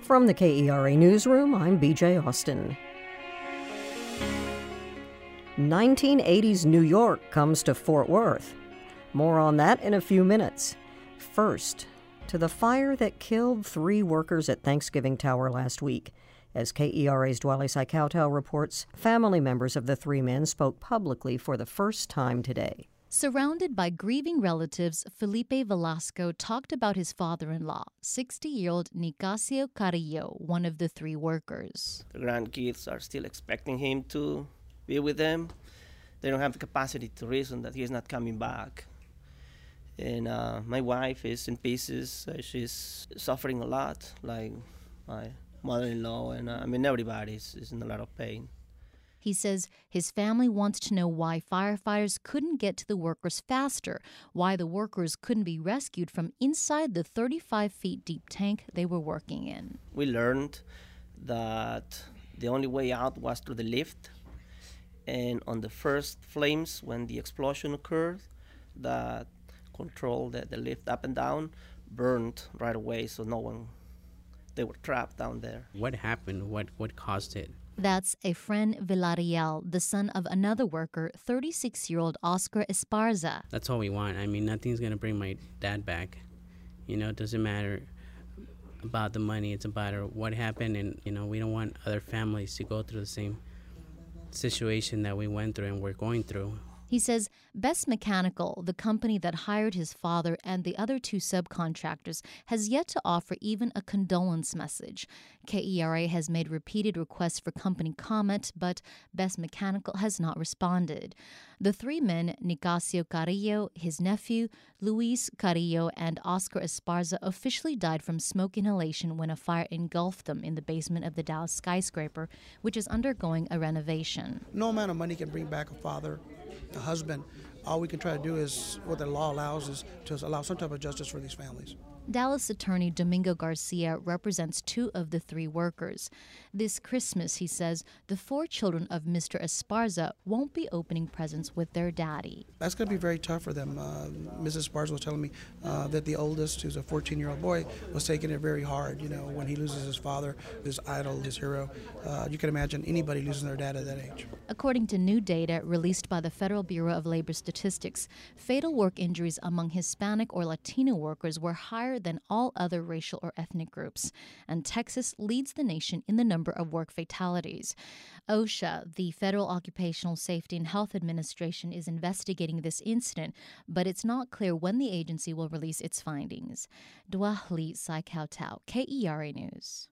From the KERA Newsroom, I'm BJ Austin. 1980s New York comes to Fort Worth. More on that in a few minutes. First, to the fire that killed 3 workers at Thanksgiving Tower last week. As KERA's Dwali Saikautal reports, family members of the 3 men spoke publicly for the first time today. Surrounded by grieving relatives, Felipe Velasco talked about his father-in-law, 60-year-old Nicasio Carrillo, one of the 3 workers. The grandkids are still expecting him to be with them. They don't have the capacity to reason that he's not coming back. And my wife is in pieces. She's suffering a lot, like my mother-in-law, and everybody is in a lot of pain. He says his family wants to know why firefighters couldn't get to the workers faster, why the workers couldn't be rescued from inside the 35 feet deep tank they were working in. We learned that the only way out was through the lift. And on the first flames, when the explosion occurred, that controlled the lift up and down, burned right away, so they were trapped down there. What happened? What caused it? That's Efren Villarreal, the son of another worker, 36-year-old Oscar Esparza. That's all we want. Nothing's going to bring my dad back. It doesn't matter about the money. It's about what happened, and, we don't want other families to go through the same situation that we went through and we're going through. He says Best Mechanical, the company that hired his father and the other 2 subcontractors, has yet to offer even a condolence message. KERA has made repeated requests for company comment, but Best Mechanical has not responded. The 3 men, Nicasio Carrillo, his nephew, Luis Carrillo, and Oscar Esparza, officially died from smoke inhalation when a fire engulfed them in the basement of the Dallas skyscraper, which is undergoing a renovation. No amount of money can bring back a father, a husband. All we can try to do is, what the law allows, is to allow some type of justice for these families. Dallas attorney Domingo Garcia represents 2 of the 3 workers. This Christmas, he says, the 4 children of Mr. Esparza won't be opening presents with their daddy. That's going to be very tough for them. Mrs. Esparza was telling me that the oldest, who's a 14-year-old boy, was taking it very hard. When he loses his father, his idol, his hero. You can imagine anybody losing their dad at that age. According to new data released by the Federal Bureau of Labor Statistics, fatal work injuries among Hispanic or Latino workers were higher than all other racial or ethnic groups, and Texas leads the nation in the number of work fatalities. OSHA, the Federal Occupational Safety and Health Administration, is investigating this incident, but it's not clear when the agency will release its findings. Dwali Saikautal, KERA News.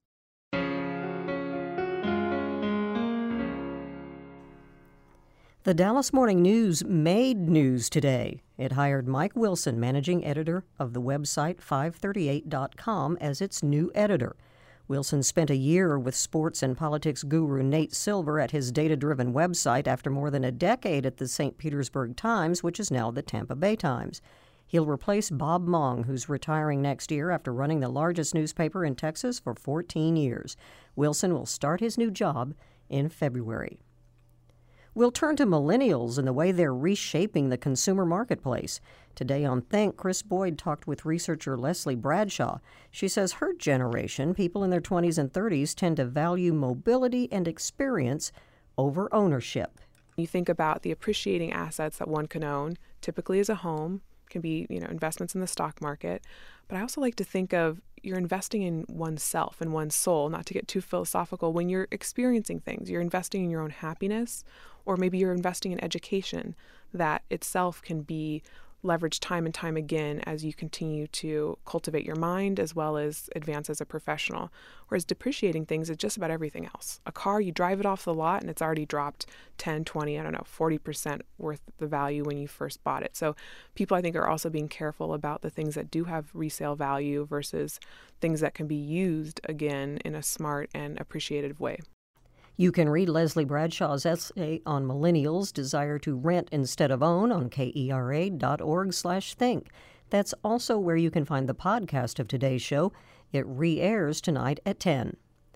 The Dallas Morning News made news today. It hired Mike Wilson, managing editor of the website 538.com, as its new editor. Wilson spent a year with sports and politics guru Nate Silver at his data-driven website after more than a decade at the St. Petersburg Times, which is now the Tampa Bay Times. He'll replace Bob Mong, who's retiring next year after running the largest newspaper in Texas for 14 years. Wilson will start his new job in February. We'll turn to millennials and the way they're reshaping the consumer marketplace. Today on Think, Chris Boyd talked with researcher Leslie Bradshaw. She says her generation, people in their 20s and 30s, tend to value mobility and experience over ownership. You think about the appreciating assets that one can own, typically as a home, can be, investments in the stock market. But I also like to think of you're investing in oneself and one's soul, not to get too philosophical. When you're experiencing things, you're investing in your own happiness, or maybe you're investing in education that itself can be leveraged time and time again as you continue to cultivate your mind as well as advance as a professional. Whereas depreciating things is just about everything else. A car, you drive it off the lot and it's already dropped 10, 20, 40% worth the value when you first bought it. So people, I think, are also being careful about the things that do have resale value versus things that can be used again in a smart and appreciative way. You can read Leslie Bradshaw's essay on millennials' desire to rent instead of own on KERA.org/think. That's also where you can find the podcast of today's show. It re-airs tonight at 10.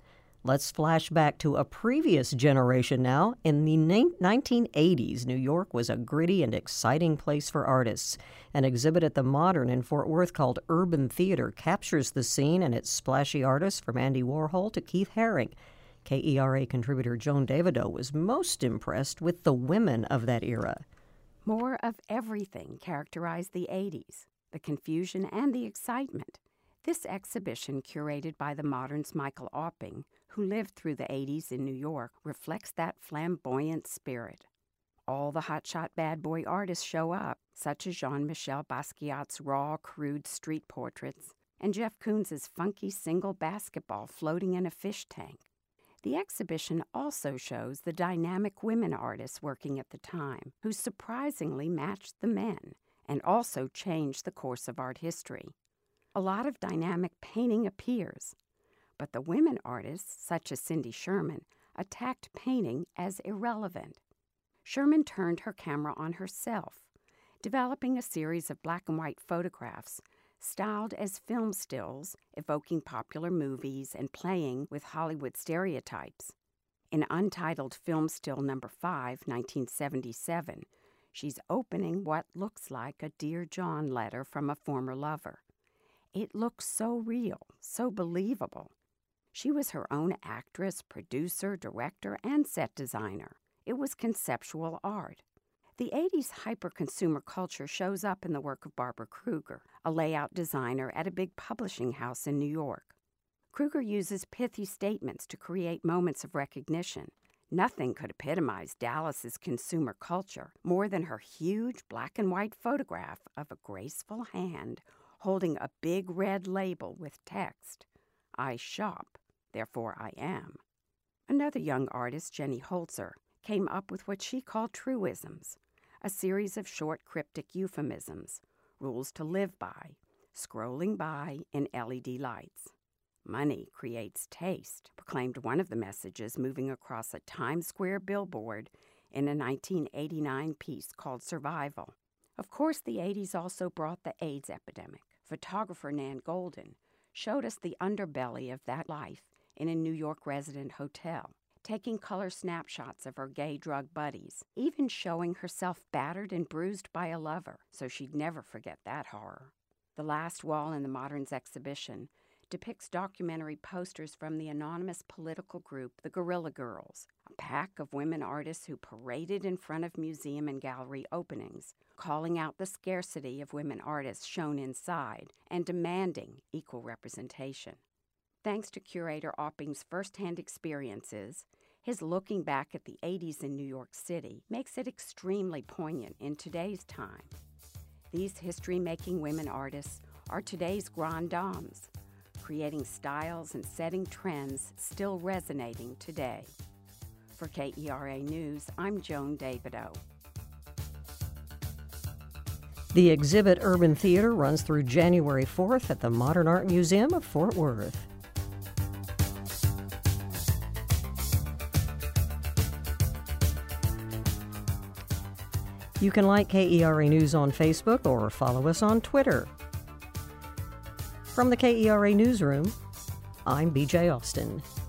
Let's flash back to a previous generation now. In the 1980s, New York was a gritty and exciting place for artists. An exhibit at the Modern in Fort Worth called Urban Theater captures the scene and its splashy artists from Andy Warhol to Keith Haring. KERA contributor Joan Davidow was most impressed with the women of that era. More of everything characterized the 80s, the confusion and the excitement. This exhibition, curated by the Modern's Michael Opping, who lived through the 80s in New York, reflects that flamboyant spirit. All the hotshot bad boy artists show up, such as Jean-Michel Basquiat's raw, crude street portraits, and Jeff Koons's funky single basketball floating in a fish tank. The exhibition also shows the dynamic women artists working at the time, who surprisingly matched the men and also changed the course of art history. A lot of dynamic painting appears, but the women artists, such as Cindy Sherman, attacked painting as irrelevant. Sherman turned her camera on herself, developing a series of black and white photographs styled as film stills, evoking popular movies and playing with Hollywood stereotypes. In Untitled Film Still No. 5, 1977, she's opening what looks like a Dear John letter from a former lover. It looks so real, so believable. She was her own actress, producer, director, and set designer. It was conceptual art. The 80s hyper-consumer culture shows up in the work of Barbara Kruger, a layout designer at a big publishing house in New York. Kruger uses pithy statements to create moments of recognition. Nothing could epitomize Dallas's consumer culture more than her huge black and white photograph of a graceful hand holding a big red label with text, "I shop, therefore I am." Another young artist, Jenny Holzer, came up with what she called truisms, a series of short cryptic euphemisms, rules to live by, scrolling by in LED lights. "Money creates taste," proclaimed one of the messages moving across a Times Square billboard in a 1989 piece called Survival. Of course, the 80s also brought the AIDS epidemic. Photographer Nan Golden showed us the underbelly of that life in a New York resident hotel, taking color snapshots of her gay drug buddies, even showing herself battered and bruised by a lover, so she'd never forget that horror. The last wall in the Modern's exhibition depicts documentary posters from the anonymous political group the Guerrilla Girls, a pack of women artists who paraded in front of museum and gallery openings, calling out the scarcity of women artists shown inside and demanding equal representation. Thanks to curator Opping's first-hand experiences, his looking back at the 80s in New York City makes it extremely poignant in today's time. These history-making women artists are today's grand dames, creating styles and setting trends still resonating today. For KERA News, I'm Joan Davidow. The exhibit Urban Theater runs through January 4th at the Modern Art Museum of Fort Worth. You can like KERA News on Facebook or follow us on Twitter. From the KERA Newsroom, I'm BJ Austin.